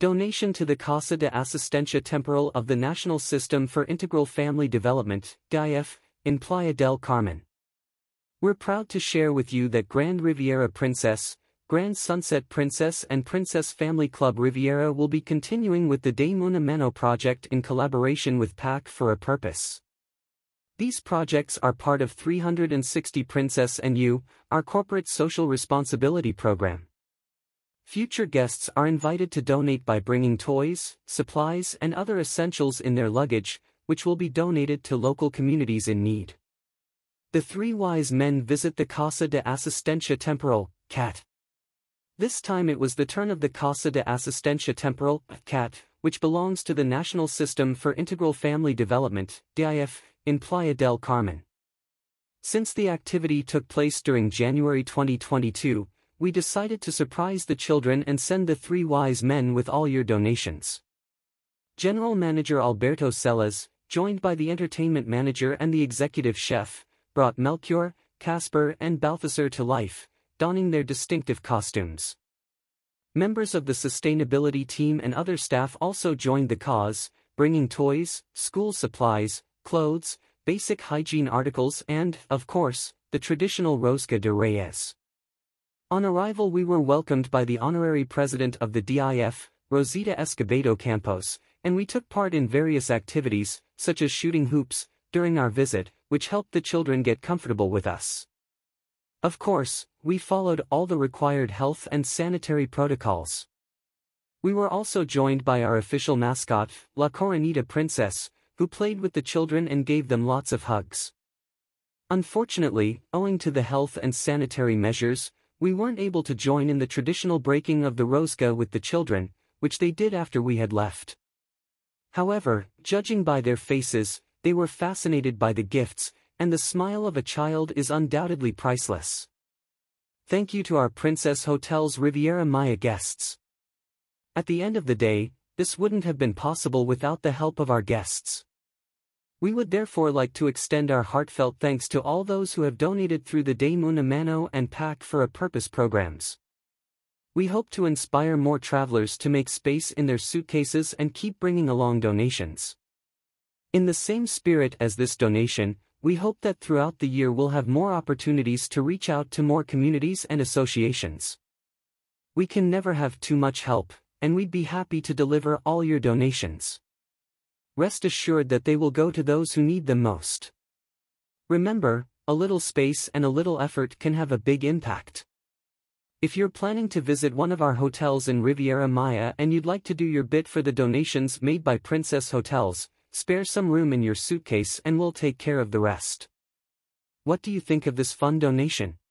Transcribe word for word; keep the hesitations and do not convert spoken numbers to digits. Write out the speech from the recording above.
Donation to the Casa de Asistencia Temporal of the National System for Integral Family Development, D I F, in Playa del Carmen. We're proud to share with you that Grand Riviera Princess, Grand Sunset Princess and Princess Family Club Riviera will be continuing with the De Muna Mano project in collaboration with Pack for a Purpose. These projects are part of three hundred sixty Princess and You, our corporate social responsibility program. Future guests are invited to donate by bringing toys, supplies and other essentials in their luggage, which will be donated to local communities in need. The three wise men visit the Casa de Asistencia Temporal, C A T. This time it was the turn of the Casa de Asistencia Temporal, C A T, which belongs to the National System for Integral Family Development, D I F, in Playa del Carmen. Since the activity took place during January twenty twenty-two, we decided to surprise the children and send the three wise men with all your donations. General Manager Alberto Celas, joined by the entertainment manager and the executive chef, brought Melchior, Casper and Balthasar to life, donning their distinctive costumes. Members of the sustainability team and other staff also joined the cause, bringing toys, school supplies, clothes, basic hygiene articles and, of course, the traditional Rosca de Reyes. On arrival we were welcomed by the honorary president of the D I F, Rosita Escobedo Campos, and we took part in various activities, such as shooting hoops, during our visit, which helped the children get comfortable with us. Of course, we followed all the required health and sanitary protocols. We were also joined by our official mascot, La Coronita Princess, who played with the children and gave them lots of hugs. Unfortunately, owing to the health and sanitary measures, we weren't able to join in the traditional breaking of the rosca with the children, which they did after we had left. However, judging by their faces, they were fascinated by the gifts, and the smile of a child is undoubtedly priceless. Thank you to our Princess Hotels Riviera Maya guests. At the end of the day, this wouldn't have been possible without the help of our guests. We would therefore like to extend our heartfelt thanks to all those who have donated through the De Muna Mano and Pack for a Purpose programs. We hope to inspire more travelers to make space in their suitcases and keep bringing along donations. In the same spirit as this donation, we hope that throughout the year we'll have more opportunities to reach out to more communities and associations. We can never have too much help, and we'd be happy to deliver all your donations. Rest assured that they will go to those who need them most. Remember, a little space and a little effort can have a big impact. If you're planning to visit one of our hotels in Riviera Maya and you'd like to do your bit for the donations made by Princess Hotels, spare some room in your suitcase and we'll take care of the rest. What do you think of this fun donation?